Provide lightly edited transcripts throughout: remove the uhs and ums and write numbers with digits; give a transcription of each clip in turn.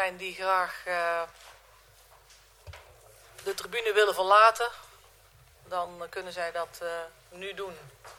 zijn die graag de tribune willen verlaten, dan kunnen zij dat nu doen.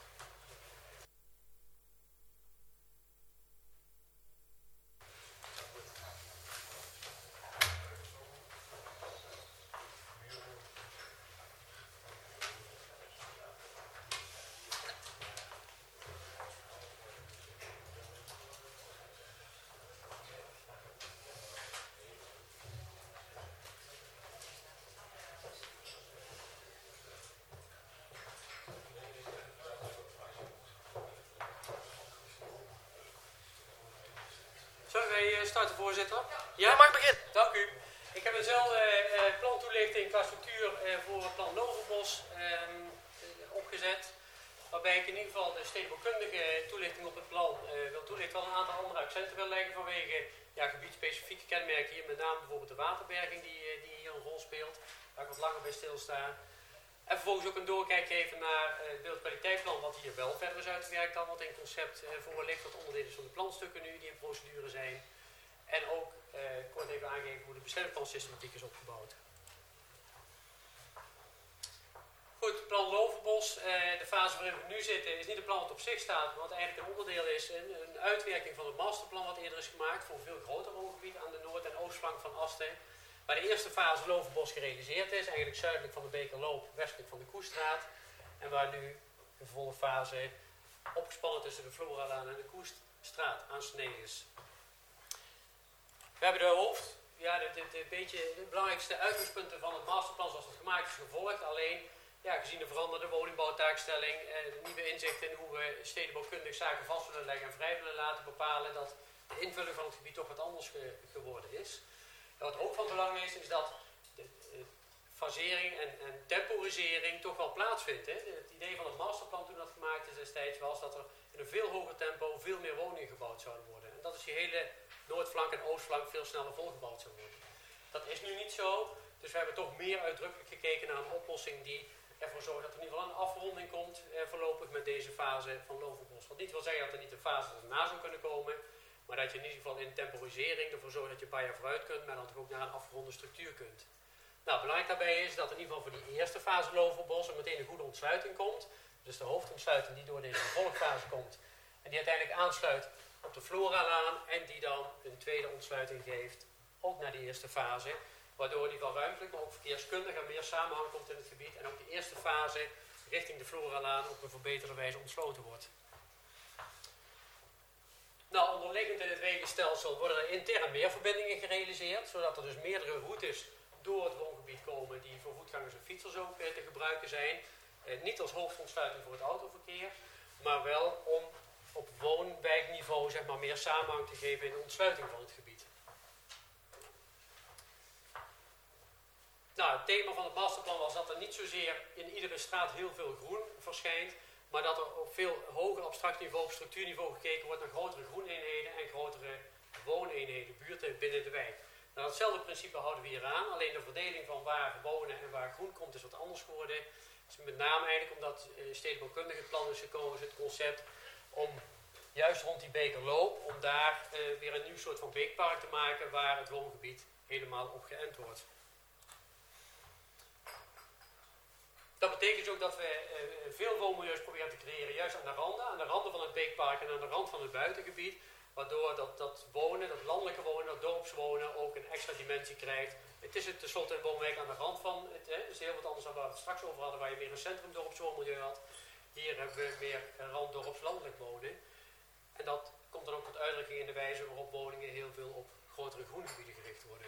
Zullen wij starten, voorzitter? Ja, mag beginnen. Dank u. Ik heb eenzelfde plantoelichting qua structuur voor het plan Lovenbos opgezet. Waarbij ik in ieder geval de stedenbouwkundige toelichting op het plan wil toelichten. Wel een aantal andere accenten wil leggen vanwege gebiedspecifieke kenmerken hier. Met name bijvoorbeeld de waterberging die hier een rol speelt. Waar ik wat langer bij stilsta. En vervolgens ook een doorkijk geven naar het beeldkwaliteitsplan, wat hier wel verder is uitgewerkt dan wat in concept voor ligt. Dat onderdeel is van de planstukken nu die in procedure zijn. En ook kort even aangeven hoe de bestemmingsplan-systematiek is opgebouwd. Goed, plan Lovenbos, de fase waarin we nu zitten, is niet een plan wat op zich staat, maar wat eigenlijk een onderdeel is, een uitwerking van het masterplan wat eerder is gemaakt voor een veel groter woongebied aan de noord- en oostflank van Asten. Waar de eerste fase Lovenbos gerealiseerd is, eigenlijk zuidelijk van de Bekerloop, westelijk van de Koestraat. En waar nu een volle fase opgespannen tussen de Floralaan en de Koestraat aansneden is. We hebben de belangrijkste uitgangspunten van het masterplan zoals het gemaakt is gevolgd. Alleen, gezien de veranderde woningbouwtaakstelling en nieuwe inzichten in hoe we stedenbouwkundig zaken vast willen leggen en vrij willen laten bepalen, dat de invulling van het gebied toch wat anders geworden is. En wat ook van belang is dat de fasering en temporisering toch wel plaatsvindt. Hè? Het idee van het masterplan toen dat gemaakt is destijds was dat er in een veel hoger tempo veel meer woningen gebouwd zouden worden. En dat is die hele noordflank en oostflank veel sneller volgebouwd zou worden. Dat is nu niet zo, dus we hebben toch meer uitdrukkelijk gekeken naar een oplossing die ervoor zorgt dat er in ieder geval een afronding komt voorlopig met deze fase van Lovenbos. Wat niet wil zeggen dat er niet een fase erna zou kunnen komen, maar dat je in ieder geval in temporisering ervoor zorgt dat je een paar jaar vooruit kunt, maar dan toch ook naar een afgeronde structuur kunt. Nou, belangrijk daarbij is dat in ieder geval voor die eerste fase Lovenbos er meteen een goede ontsluiting komt. Dus de hoofdontsluiting die door deze vervolgfase komt en die uiteindelijk aansluit op de Floralaan en die dan een tweede ontsluiting geeft, ook naar die eerste fase. Waardoor in ieder geval ruimtelijk, maar ook verkeerskundig en meer samenhang komt in het gebied. En ook de eerste fase richting de Floralaan op een verbeterde wijze ontsloten wordt. Nou, onderliggend in het wegenstelsel worden er intern meer verbindingen gerealiseerd. Zodat er dus meerdere routes door het woongebied komen die voor voetgangers en fietsers ook te gebruiken zijn. Niet als hoofdontsluiting voor het autoverkeer, maar wel om op woonwijkniveau meer samenhang te geven in de ontsluiting van het gebied. Nou, het thema van het masterplan was dat er niet zozeer in iedere straat heel veel groen verschijnt, maar dat er op veel hoger abstract niveau, op structuurniveau gekeken wordt naar grotere groeneenheden en grotere wooneenheden, buurten binnen de wijk. Nou, hetzelfde principe houden we hier aan, alleen de verdeling van waar wonen en waar groen komt is wat anders geworden. Dus met name eigenlijk omdat stedenbouwkundig het plan is gekozen, het concept, om juist rond die Bekerloop, om daar weer een nieuw soort van beekpark te maken waar het woongebied helemaal op geënt wordt. Dat betekent ook dat we veel woonmilieus proberen te creëren, juist aan de randen van het beekpark en aan de rand van het buitengebied. Waardoor dat wonen, dat landelijke wonen, dat dorpswonen ook een extra dimensie krijgt. Het is tenslotte een woonwijk aan de rand van het, dus heel wat anders dan waar we het straks over hadden, waar je meer een centrum-dorpswoonmilieu had. Hier hebben we meer een rand-dorpslandelijk wonen. En dat komt dan ook tot uitdrukking in de wijze waarop woningen heel veel op grotere groengebieden gericht worden.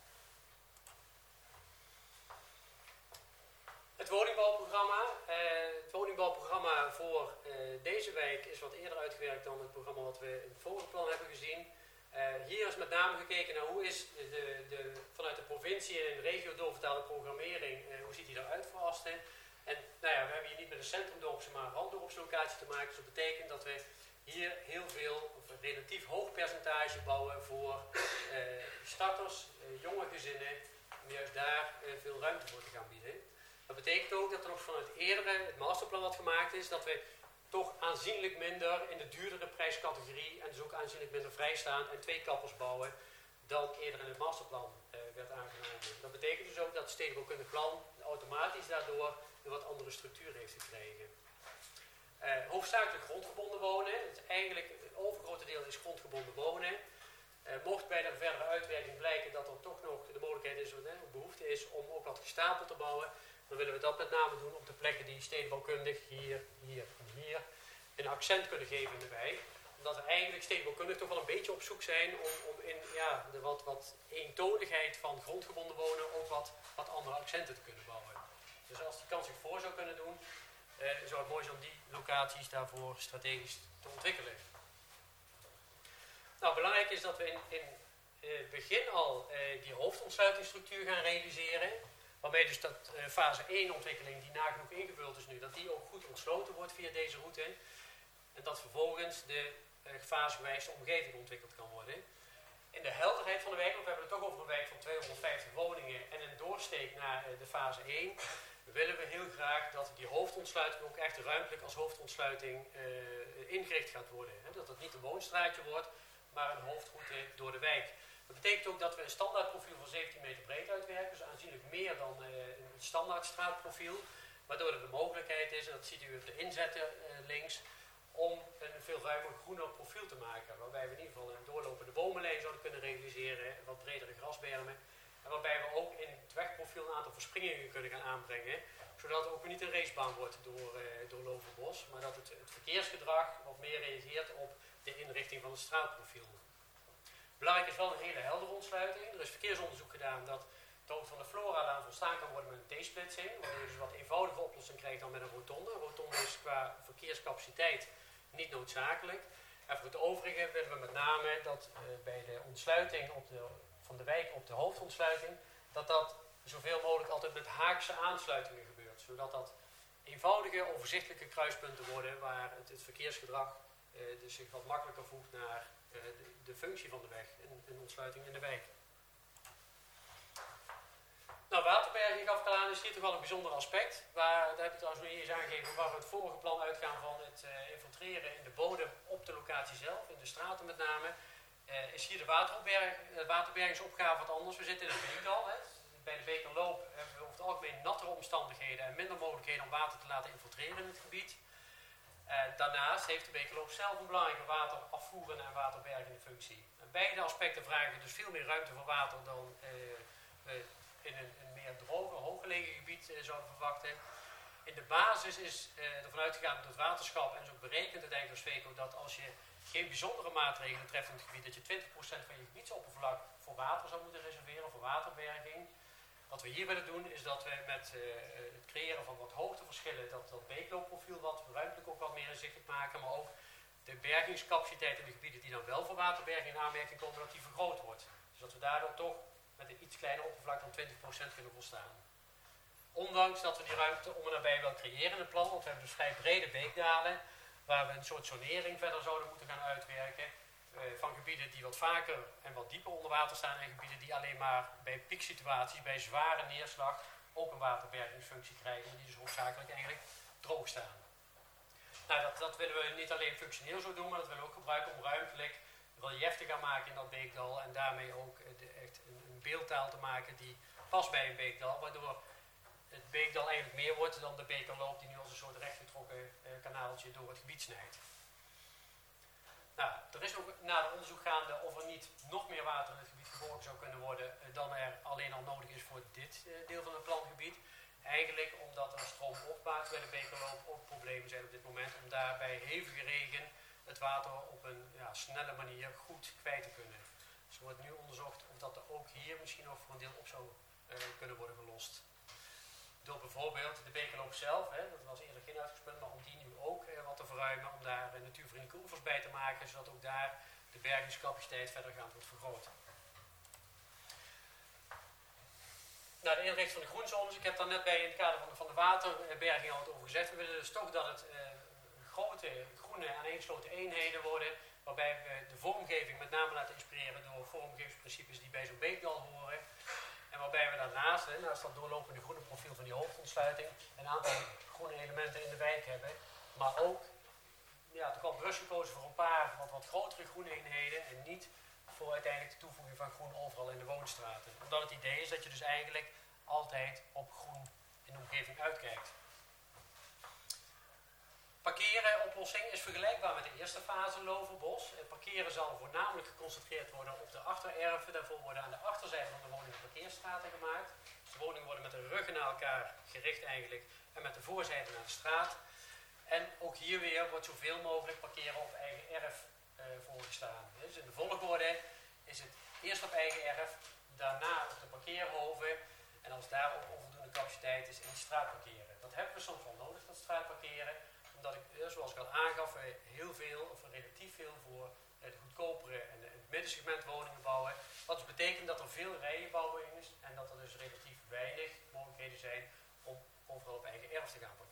Het woningbouwprogramma voor deze wijk is wat eerder uitgewerkt dan het programma wat we in het vorige plan hebben gezien. Hier is met name gekeken naar hoe is vanuit de provincie en de regio doorvertaalde programmering, hoe ziet die eruit voor Asten. En we hebben hier niet met een centrumdorpse, maar een randdorpslocatie te maken. Dus dat betekent dat we hier heel veel, of een relatief hoog percentage bouwen voor starters, jonge gezinnen, om juist daar veel ruimte voor te gaan bieden. Dat betekent ook dat er nog vanuit eerder het masterplan wat gemaakt is, dat we toch aanzienlijk minder in de duurdere prijscategorie en dus ook aanzienlijk minder vrijstaan en tweeklappers bouwen dan eerder in het masterplan werd aangenomen. Dat betekent dus ook dat het stedenbouwkundig plan automatisch daardoor een wat andere structuur heeft gekregen. Hoofdzakelijk grondgebonden wonen. Eigenlijk het overgrote deel is grondgebonden wonen. Mocht bij de verdere uitwerking blijken dat er toch nog de mogelijkheid is, of behoefte is om ook wat gestapeld te bouwen, dan willen we dat met name doen op de plekken die stedenbouwkundig hier, hier en hier een accent kunnen geven in de wijk. Omdat we eigenlijk stedenbouwkundig toch wel een beetje op zoek zijn om in de wat eentonigheid van grondgebonden wonen ook wat andere accenten te kunnen bouwen. Dus als die kans zich voor zou kunnen doen, zou het mooi zijn om die locaties daarvoor strategisch te ontwikkelen. Nou, belangrijk is dat we in het begin al die hoofdontsluitingsstructuur gaan realiseren. Waarmee dus dat fase 1 ontwikkeling die nagenoeg ingevuld is nu, dat die ook goed ontsloten wordt via deze route. En dat vervolgens de fasegewijze omgeving ontwikkeld kan worden. In de helderheid van de wijk, want we hebben het toch over een wijk van 250 woningen en een doorsteek naar de fase 1, willen we heel graag dat die hoofdontsluiting ook echt ruimtelijk als hoofdontsluiting ingericht gaat worden. Dat het niet een woonstraatje wordt, maar een hoofdroute door de wijk. Dat betekent ook dat we een standaardprofiel van 17 meter breed uitwerken, dus aanzienlijk meer dan een standaard straatprofiel. Waardoor er de mogelijkheid is, en dat ziet u op de inzetten links, om een veel ruimer groener profiel te maken. Waarbij we in ieder geval een doorlopende bomenlijn zouden kunnen realiseren, wat bredere grasbermen. En waarbij we ook in het wegprofiel een aantal verspringingen kunnen gaan aanbrengen. Zodat het ook niet een racebaan wordt door Lovenbos, maar dat het verkeersgedrag wat meer reageert op de inrichting van het straatprofiel. Belangrijk is wel een hele heldere ontsluiting. Er is verkeersonderzoek gedaan dat de hoogte van de Floralaan volstaan kan worden met een T-splitsing. Waardoor je dus een wat eenvoudige oplossing krijgt dan met een rotonde. Een rotonde is qua verkeerscapaciteit niet noodzakelijk. En voor het overige willen we met name dat bij de ontsluiting van de wijk op de hoofdontsluiting, dat zoveel mogelijk altijd met haakse aansluitingen gebeurt. Zodat dat eenvoudige, overzichtelijke kruispunten worden waar het verkeersgedrag dus zich wat makkelijker voegt naar de functie van de weg en een ontsluiting in de wijk. Nou, waterberging gaf ik al aan, is hier toch wel een bijzonder aspect. Daar heb ik trouwens nog niet eens aangegeven waar we het vorige plan uitgaan van het infiltreren in de bodem op de locatie zelf, in de straten met name. Is hier de waterbergingsopgave wat anders. We zitten in een beekdal. Bij de Bekerloop hebben we over het algemeen nattere omstandigheden en minder mogelijkheden om water te laten infiltreren in het gebied. Daarnaast heeft de Bekerloop zelf een belangrijke waterafvoerende en waterbergende functie. En beide aspecten vragen dus veel meer ruimte voor water dan in een meer droger, hooggelegen gebied zouden verwachten. In de basis is ervan uitgegaan door het waterschap en is ook berekend uiteindelijk door Sweco dat als je geen bijzondere maatregelen treft in het gebied, dat je 20% van je gebiedsoppervlak voor water zou moeten reserveren, voor waterberging. Wat we hier willen doen is dat we met het creëren van wat hoogteverschillen dat beekloopprofiel wat ruimtelijk ook wat meer in zicht maken, maar ook de bergingscapaciteit in de gebieden die dan wel voor waterberging in aanmerking komen, dat die vergroot wordt. Dus dat we daardoor toch met een iets kleiner oppervlak dan 20% kunnen volstaan. Ondanks dat we die ruimte om en nabij wel creëren in het plan, want we hebben dus vrij brede beekdalen, waar we een soort zonering verder zouden moeten gaan uitwerken. Van gebieden die wat vaker en wat dieper onder water staan en gebieden die alleen maar bij pieksituaties, bij zware neerslag, ook een waterbergingsfunctie krijgen, maar die dus hoofdzakelijk eigenlijk droog staan. Nou, dat willen we niet alleen functioneel zo doen, maar dat willen we ook gebruiken om ruimtelijk relief te gaan maken in dat beekdal en daarmee ook echt een beeldtaal te maken die past bij een beekdal, waardoor het beekdal eigenlijk meer wordt dan de Bekerloop die nu als een soort rechtgetrokken kanaaltje door het gebied snijdt. Nou, er is ook naar onderzoek gaande of er niet nog meer water in het gebied geborgen zou kunnen worden dan er alleen al nodig is voor dit deel van het plangebied. Eigenlijk omdat er stroomopwaarts bij de Bekerloop ook problemen zijn op dit moment om daar bij hevige regen het water op een snelle manier goed kwijt te kunnen. Dus er wordt nu onderzocht of dat er ook hier misschien nog voor een deel op zou kunnen worden gelost. Door bijvoorbeeld de Bekerloop zelf, dat was eerder geen uitgangspunt, maar om die nu ook wat te verruimen, om daar natuurvriendelijke oevers bij te maken, zodat ook daar de bergingscapaciteit verdergaand wordt vergroot. Nou, de inrichting van de groenzones, ik heb daar net bij in het kader van de waterberging al over gezegd. We willen dus toch dat het grote groene aaneengesloten eenheden worden, waarbij we de vormgeving met name laten inspireren door vormgevingsprincipes die bij zo'n beekdal horen. En waarbij we daarnaast, naast dat doorlopende groene profiel van die hoofdontsluiting, een aantal groene elementen in de wijk hebben. Maar ook toch wel bewust gekozen voor een paar wat grotere groene eenheden en niet voor uiteindelijk de toevoeging van groen overal in de woonstraten. Omdat het idee is dat je dus eigenlijk altijd op groen in de omgeving uitkijkt. Parkerenoplossing is vergelijkbaar met de eerste fase Loverbos. Parkeren zal voornamelijk geconcentreerd worden op de achtererven. Daarvoor worden aan de achterzijde van de woningen parkeerstraten gemaakt. Dus de woningen worden met de ruggen naar elkaar gericht eigenlijk en met de voorzijde naar de straat. En ook hier weer wordt zoveel mogelijk parkeren op eigen erf voorgestaan. Dus in de volgorde is het eerst op eigen erf, daarna op de parkeerhoven en als daar ook onvoldoende capaciteit is in de straat parkeren. Dat hebben we soms wel nodig, dat straatparkeren, omdat ik, zoals ik al aangaf, heel veel of relatief veel voor de goedkopere en het middensegment woningen bouwen. Wat dus betekent dat er veel rijenbouwing is en dat er dus relatief weinig mogelijkheden zijn om overal op eigen erf te gaan parkeren.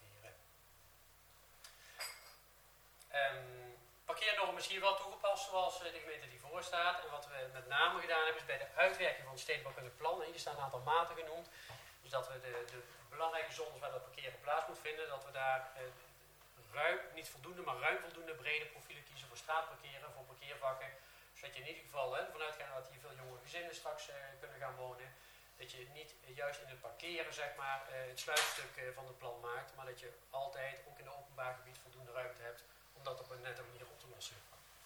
Parkeernorm is hier wel toegepast zoals de gemeente die voor staat. En wat we met name gedaan hebben is bij de uitwerking van het stedenbouwkundig plan. Hier staan een aantal maten genoemd. Dus dat we de belangrijke zones waar dat parkeren plaats moet vinden, dat we daar ruim, niet voldoende, maar ruim voldoende brede profielen kiezen voor straatparkeren, voor parkeervakken. Zodat je in ieder geval, vanuitgaan dat hier veel jonge gezinnen straks kunnen gaan wonen, dat je niet juist in het parkeren zeg maar, het sluitstuk van het plan maakt, maar dat je altijd ook in het openbaar gebied voldoende ruimte hebt om dat op een nette manier op te lossen.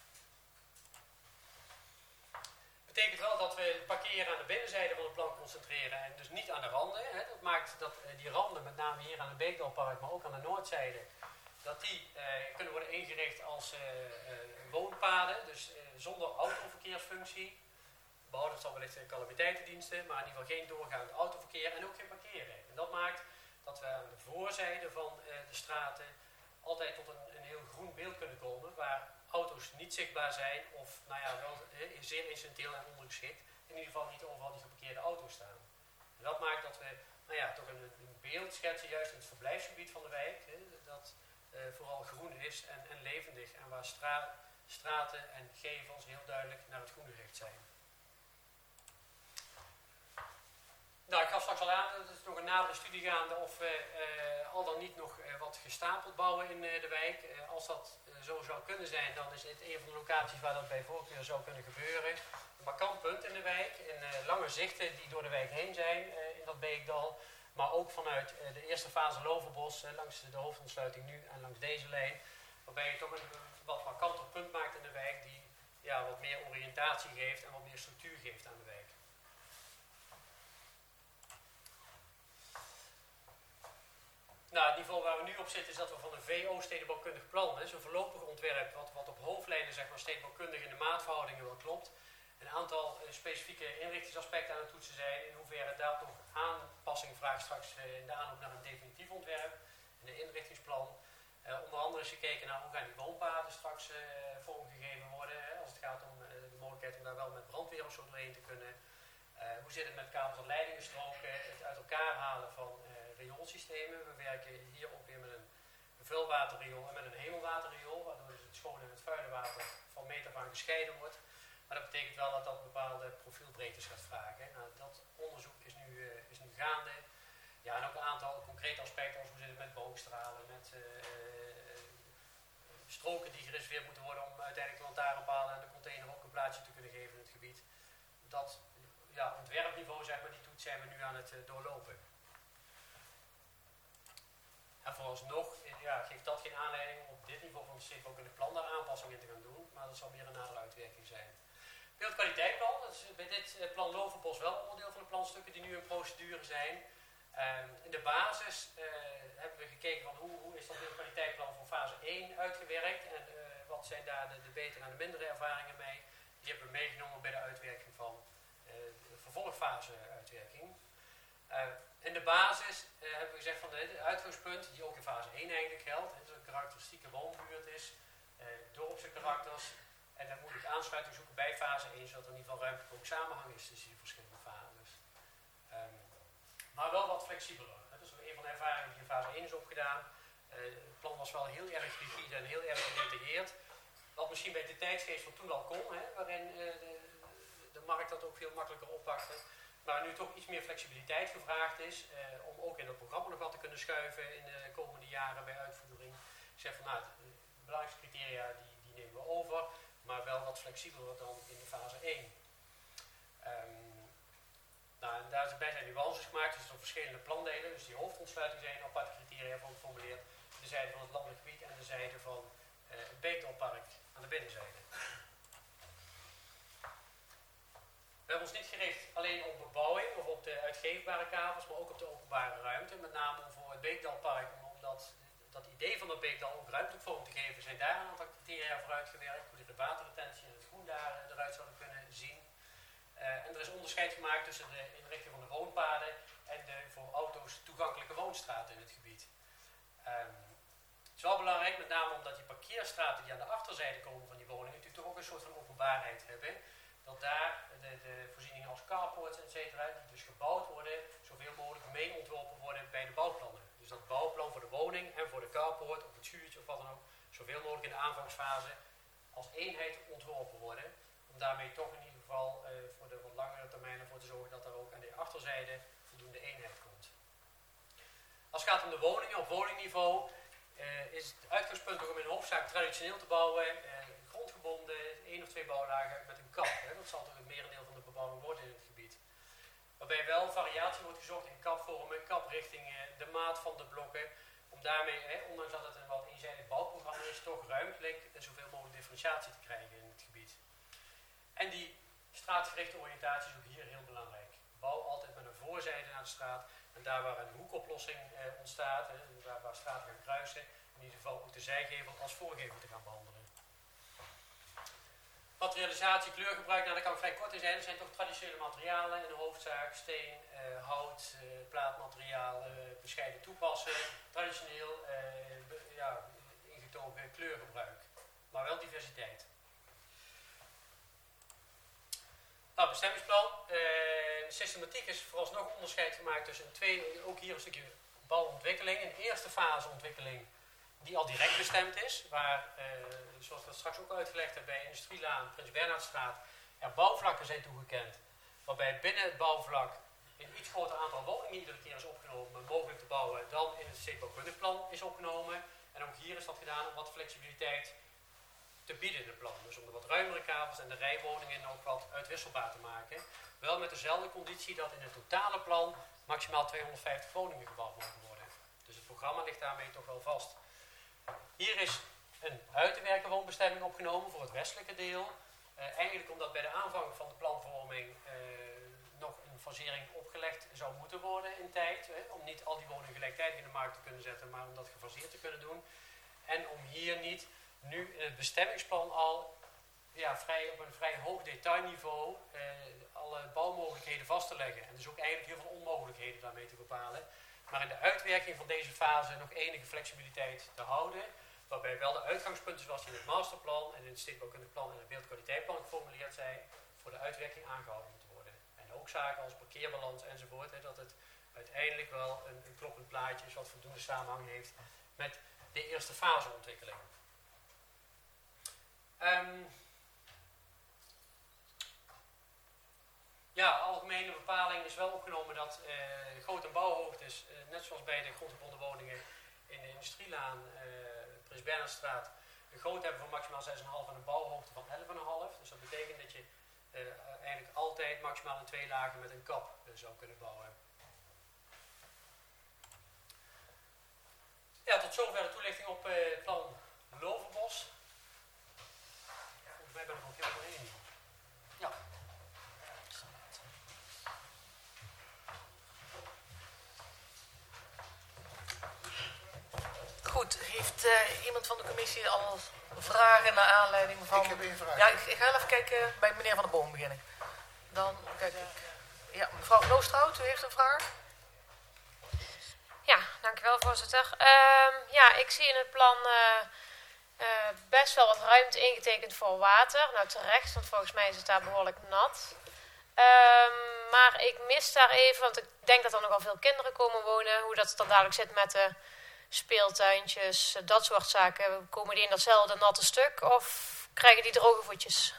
Betekent wel dat we het parkeren aan de binnenzijde van het plan concentreren en dus niet aan de randen. Dat maakt dat die randen, met name hier aan het Beekdalpark, maar ook aan de noordzijde, dat die kunnen worden ingericht als woonpaden, dus zonder autoverkeersfunctie. Behouden zal wellicht calamiteitendiensten, maar in ieder geval geen doorgaand autoverkeer en ook geen parkeren. En dat maakt dat we aan de voorzijde van de straten altijd tot een heel groen beeld kunnen komen, waar auto's niet zichtbaar zijn of nou ja, wel zeer incidenteel en ondergeschikt, in ieder geval niet overal die geparkeerde auto's staan. En dat maakt dat we nou ja, toch een beeld schetsen, juist in het verblijfsgebied van de wijk, dat vooral groen is en levendig en waar straten en gevels heel duidelijk naar het groen gericht zijn. Nou, ik gaf straks al aan, het is nog een nadere studie gaande of we al dan niet nog wat gestapeld bouwen in de wijk. Als dat zo zou kunnen zijn, dan is dit een van de locaties waar dat bij voorkeur zou kunnen gebeuren. Een markant punt in de wijk, in lange zichten die door de wijk heen zijn in dat Beekdal. Maar ook vanuit de eerste fase Loverbos, langs de hoofdontsluiting nu en langs deze lijn. Waarbij je toch een wat markanter punt maakt in de wijk die ja, wat meer oriëntatie geeft en wat meer structuur geeft aan de wijk. Nou, het niveau waar we nu op zitten is dat we van een VO stedenbouwkundig plan, dus een voorlopig ontwerp wat op hoofdlijnen zeg maar, stedenbouwkundig in de maatverhoudingen wel klopt, een aantal specifieke inrichtingsaspecten aan het toetsen zijn, in hoeverre daar toch aanpassing vraagt straks in de aanloop naar een definitief ontwerp, in een inrichtingsplan. Onder andere is gekeken naar hoe gaan die woonpaden straks vormgegeven worden, als het gaat om de mogelijkheid om daar wel met brandweer of zo doorheen te kunnen. Hoe zit het met kabels en leidingenstroken, het uit elkaar halen van rioolsystemen. We werken hier ook weer met een vuilwaterriool en met een hemelwaterriool, waardoor dus het schone en het vuile water van meet af aan gescheiden wordt. Maar dat betekent wel dat dat bepaalde profielbreedtes gaat vragen. Nou, dat onderzoek is nu gaande. Ja, en ook een aantal concrete aspecten, als hoe zit het met boogstralen, met stroken die gereserveerd moeten worden om uiteindelijk de lantaarnpalen en de container ook een plaatsje te kunnen geven in het gebied. Dat ja, ontwerpniveau, zeg maar, die toets zijn we nu aan het doorlopen. En vooralsnog geeft dat geen aanleiding om op dit niveau van het stedenbouwkundig plan daar aanpassingen in te gaan doen, maar dat zal meer een nadere uitwerking zijn. Beeldkwaliteitsplan, dat is bij dit plan Loverbos wel onderdeel van de planstukken die nu in procedure zijn. In de basis hebben we gekeken van hoe is dat beeldkwaliteitsplan voor fase 1 uitgewerkt en wat zijn daar de betere en de mindere ervaringen mee. Die hebben we meegenomen bij de uitwerking van de vervolgfase uitwerking. In de basis hebben we gezegd van het uitgangspunt, die ook in fase 1 eigenlijk geldt, dat het een karakteristieke woonbuurt is, dorpse karakters, en dan moet ik aansluiting zoeken bij fase 1, zodat er in ieder geval ruimtelijk ook samenhang is tussen die verschillende fases. Maar wel wat flexibeler. Dat is een van de ervaringen die in fase 1 is opgedaan. Het plan was wel heel erg rigide en heel erg gedetailleerd. Wat misschien bij de tijdsgeest van toen al kon, waarin de markt dat ook veel makkelijker oppakte. Maar nu toch iets meer flexibiliteit gevraagd is, om ook in het programma nog wat te kunnen schuiven in de komende jaren bij uitvoering. Ik zeg van nou, de belangrijkste criteria die nemen we over, maar wel wat flexibeler dan in de fase 1. En daarbij zijn nuances gemaakt, dus door verschillende plandelen. Dus die hoofdontsluiting zijn aparte criteria voor geformuleerd. De zijde van het landelijk gebied en de zijde van het Beekdalpark aan de binnenzijde. We hebben ons niet gericht alleen op bebouwing of op de uitgeefbare kavels, maar ook op de openbare ruimte. Met name voor het Beekdalpark, omdat dat idee van het Beekdal ook ruimtelijk vorm te geven, zijn daar een aantal criteria voor uitgewerkt. Hoe de waterretentie en het groen daar eruit zouden kunnen zien. En er is onderscheid gemaakt tussen de inrichting van de woonpaden en de voor auto's toegankelijke woonstraten in het gebied. Het is wel belangrijk, met name omdat die parkeerstraten die aan de achterzijde komen van die woningen natuurlijk toch ook een soort van openbaarheid hebben. Dat daar de voorzieningen als carports etc. die dus gebouwd worden, zoveel mogelijk mee ontworpen worden bij de bouwplannen. Dus dat bouwplan voor de woning en voor de carport of het schuurtje of wat dan ook, zoveel mogelijk in de aanvangsfase als eenheid ontworpen worden. Om daarmee toch in ieder geval voor de wat langere termijn ervoor te zorgen dat er ook aan de achterzijde voldoende eenheid komt. Als het gaat om de woningen op woningniveau is het uitgangspunt om in hoofdzaak traditioneel te bouwen, grondgebonden, 1 of 2 bouwlagen met een kap. Dat zal toch het merendeel van de bebouwing worden in het gebied. Waarbij wel variatie wordt gezocht in kapvormen, kaprichtingen, de maat van de blokken. Om daarmee, ondanks dat het een wat eenzijdig bouwprogramma is, toch ruimtelijk en zoveel mogelijk differentiatie te krijgen in het gebied. En die straatgerichte oriëntatie is ook hier heel belangrijk. Bouw altijd met een voorzijde naar de straat. En daar waar een hoekoplossing ontstaat, waar straten gaan kruisen, in ieder geval ook de zijgevel als voorgevel te gaan behandelen. Materialisatie, kleurgebruik, daar kan ik vrij kort in zijn. Er zijn toch traditionele materialen in de hoofdzaak. Steen, hout, plaatmateriaal, bescheiden toepassen. Traditioneel ingetogen kleurgebruik. Maar wel diversiteit. Nou, bestemmingsplan. Systematiek is vooralsnog onderscheid gemaakt tussen ook hier een stukje bouwontwikkeling. Een eerste fase ontwikkeling die al direct bestemd is, waar, zoals we dat straks ook uitgelegd hebben bij Industrielaan, Prins Bernhardstraat, er bouwvlakken zijn toegekend, waarbij binnen het bouwvlak een iets groter aantal woningen iedere keer is opgenomen, mogelijk te bouwen, dan in het stedenbouwkundig plan is opgenomen. En ook hier is dat gedaan om wat flexibiliteit te bieden in het plan. Dus om de wat ruimere kavels en de rijwoningen ook wat uitwisselbaar te maken. Wel met dezelfde conditie dat in het totale plan maximaal 250 woningen gebouwd mogen worden. Dus het programma ligt daarmee toch wel vast. Hier is een uit te werken woonbestemming opgenomen voor het westelijke deel. Eigenlijk omdat bij de aanvang van de planvorming nog een fasering opgelegd zou moeten worden in tijd. Om niet al die woningen gelijktijdig in de markt te kunnen zetten, maar om dat gefaseerd te kunnen doen. En om hier niet nu in het bestemmingsplan al op een vrij hoog detailniveau alle bouwmogelijkheden vast te leggen. En dus ook eigenlijk heel veel onmogelijkheden daarmee te bepalen. Maar in de uitwerking van deze fase nog enige flexibiliteit te houden. Waarbij wel de uitgangspunten zoals die in het masterplan en in het stedenbouwkundig plan en het beeldkwaliteitplan geformuleerd zijn, voor de uitwerking aangehouden moeten worden. En ook zaken als parkeerbalans enzovoort, dat het uiteindelijk wel een kloppend plaatje is wat voldoende samenhang heeft met de eerste faseontwikkeling. Algemene bepaling is wel opgenomen dat groot- en bouwhoogtes, net zoals bij de grondgebonden woningen in de Industrielaan, Prins Bernhardstraat, een grootte hebben van maximaal 6,5 en een bouwhoogte van 11,5. Dus dat betekent dat je eigenlijk altijd maximaal in 2 lagen met een kap zou kunnen bouwen. Ja, tot zover de toelichting op het plan Lovenbos. Volgens mij ben ik nog helemaal één. Ja. Goed, heeft iemand van de commissie al vragen naar aanleiding van... Ik heb 1 vraag. Ja, ik ga even kijken bij meneer Van der Boom beginnen. Dan kijk ik... Ja, mevrouw Noostraut, u heeft een vraag? Ja, dankjewel voorzitter. Ik zie in het plan best wel wat ruimte ingetekend voor water. Nou terecht, want volgens mij is het daar behoorlijk nat. Maar ik mis daar even, want ik denk dat er nogal veel kinderen komen wonen. Hoe dat dan dadelijk zit met de speeltuintjes, dat soort zaken. Komen die in datzelfde natte stuk of krijgen die droge voetjes?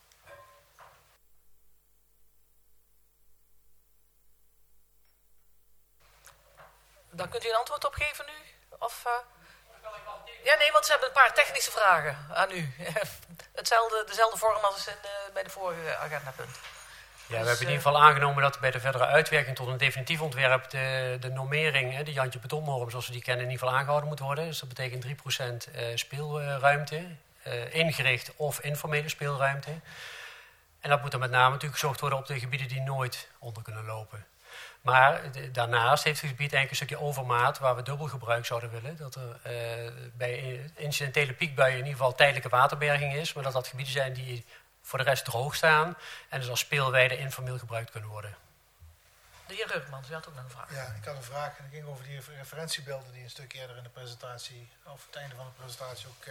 Dan kunt u een antwoord op geven nu? Of, Ja, nee, want ze hebben een paar technische vragen aan u. dezelfde vorm als bij de vorige agendapunt. Ja, we hebben in ieder geval aangenomen dat bij de verdere uitwerking tot een definitief ontwerp de normering, de Jantje Betonnorm zoals we die kennen, in ieder geval aangehouden moet worden. Dus dat betekent 3% speelruimte, ingericht of informele speelruimte. En dat moet er met name natuurlijk gezorgd worden op de gebieden die nooit onder kunnen lopen. Maar daarnaast heeft het gebied eigenlijk een stukje overmaat waar we dubbel gebruik zouden willen. Dat er bij incidentele piekbuien in ieder geval tijdelijke waterberging is, maar dat gebieden zijn die voor de rest droog staan en dus als speelweide informeel gebruikt kunnen worden. De heer Rugmans, u had ook nog een vraag. Ja, ik had een vraag en dat ging over die referentiebeelden die een stuk eerder in de presentatie, of het einde van de presentatie ook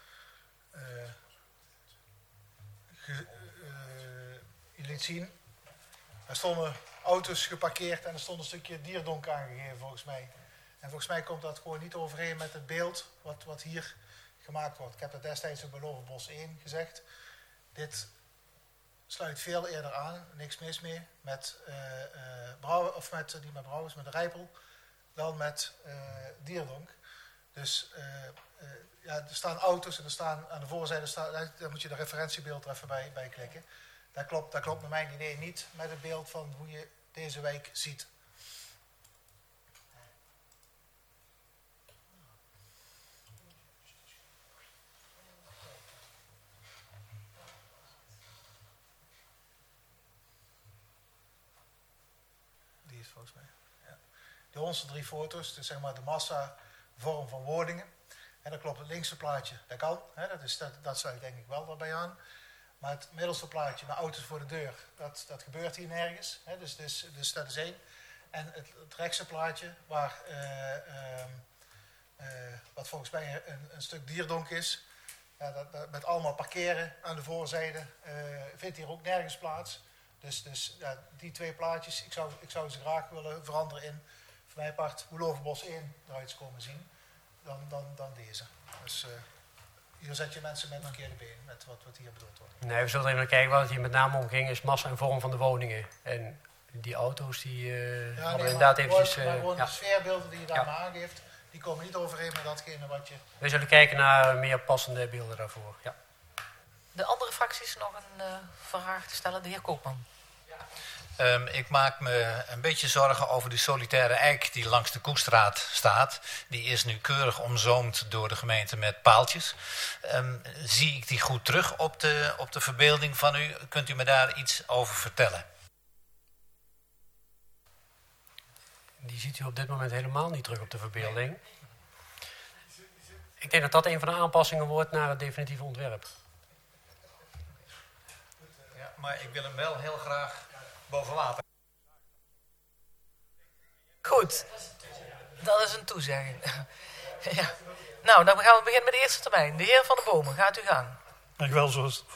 je liet zien. Er stonden auto's geparkeerd en er stond een stukje dierdonk aangegeven volgens mij. En volgens mij komt dat gewoon niet overeen met het beeld wat hier gemaakt wordt. Ik heb dat destijds ook bij Lovenbos 1 gezegd. Dit sluit veel eerder aan, niks mis mee, met niet met Brouwers, met de Rijpel, dan met dierdonk. Dus er staan auto's en er staan aan de voorzijde, daar moet je de referentiebeeld er even bij klikken. Dat klopt naar mijn idee niet met het beeld van hoe je deze wijk ziet. Die is volgens mij. Ja. De onze 3 foto's, dus zeg maar de massa vorm van woningen. En dan klopt het linkse plaatje, dat kan. Hè, dat sluit denk ik wel daarbij aan. Maar het middelste plaatje met auto's voor de deur, dat gebeurt hier nergens. Hè, dus dat is 1. En het rechtse plaatje, wat volgens mij een stuk dierdonk is, dat met allemaal parkeren aan de voorzijde, vindt hier ook nergens plaats. Dus die 2 plaatjes, ik zou ze graag willen veranderen in, voor mij apart, hoe Lovenbos 1 eruit is komen zien, dan deze. Dus hier zet je mensen met een verkeerde been, met wat hier bedoeld wordt. Nee, we zullen even naar kijken. Waar het hier met name om ging is massa en vorm van de woningen. En die auto's die hadden inderdaad eventjes... Maar gewoon de sfeerbeelden die je daar maar aangeeft, die komen niet overeen met datgene wat je... We zullen kijken naar meer passende beelden daarvoor. Ja. De andere fracties nog een vraag te stellen. De heer Koopman. Ik maak me een beetje zorgen over die solitaire eik die langs de Koestraat staat. Die is nu keurig omzoomd door de gemeente met paaltjes. Zie ik die goed terug op de verbeelding van u? Kunt u me daar iets over vertellen? Die ziet u op dit moment helemaal niet terug op de verbeelding. Ik denk dat dat een van de aanpassingen wordt naar het definitieve ontwerp. Ja, maar ik wil hem wel heel graag boven water. Goed, dat is een toezegging. Ja. Nou, dan gaan we beginnen met de eerste termijn. De heer Van der Bomen, gaat u gang. Dank u wel, zoals